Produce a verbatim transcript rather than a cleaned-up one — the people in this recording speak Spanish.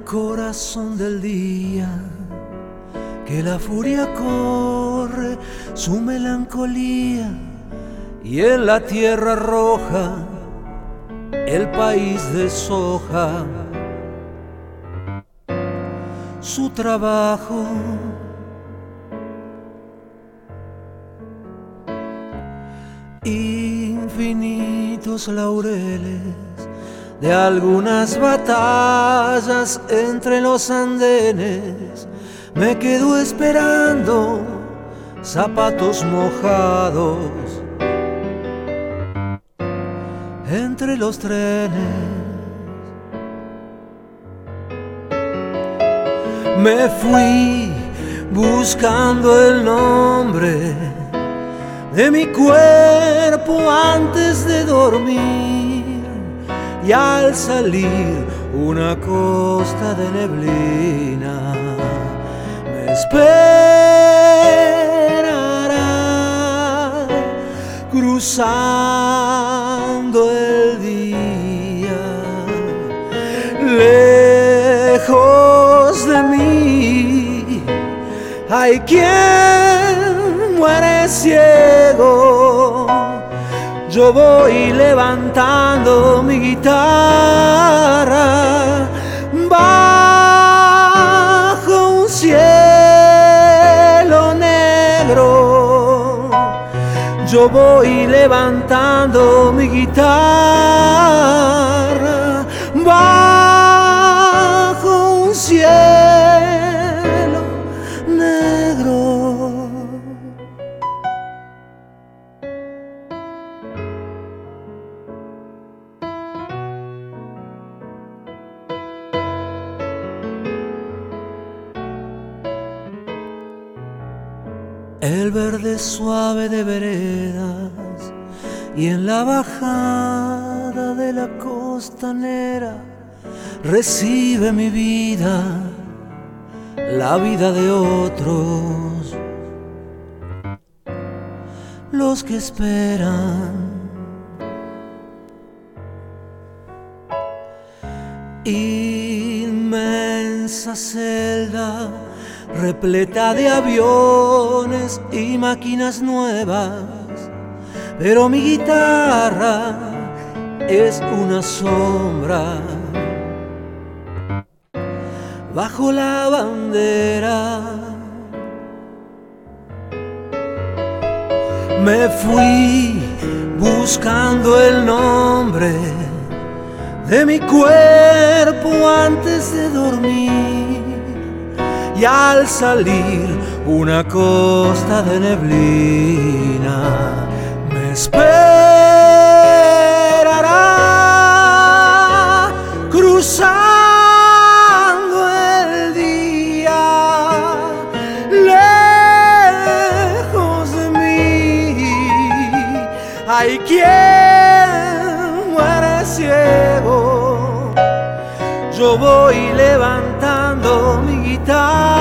corazón del día, que la furia corre su melancolía, y en la tierra roja el país deshoja su trabajo. Infinitos laureles de algunas batallas entre los andenes, me quedo esperando zapatos mojados entre los trenes. Me fui buscando el nombre de mi cuerpo antes de dormir, y al salir una costa de neblina me esperará cruzando el día. Lejos de mí hay quien muere ciego. Yo voy levantando mi guitarra bajo un cielo negro. Yo voy levantando mi guitarra bajo un cielo negro. El verde suave de veredas y en la bajada de la costanera recibe mi vida, la vida de otros, los que esperan. Inmensa celda repleta de aviones y máquinas nuevas, pero mi guitarra es una sombra bajo la bandera. Me fui buscando el nombre de mi cuerpo antes de dormir, y al salir una costa de neblina me esperará cruzando el día. Lejos de mí hay quien muere ciego. Yo voy levantando mi guitarra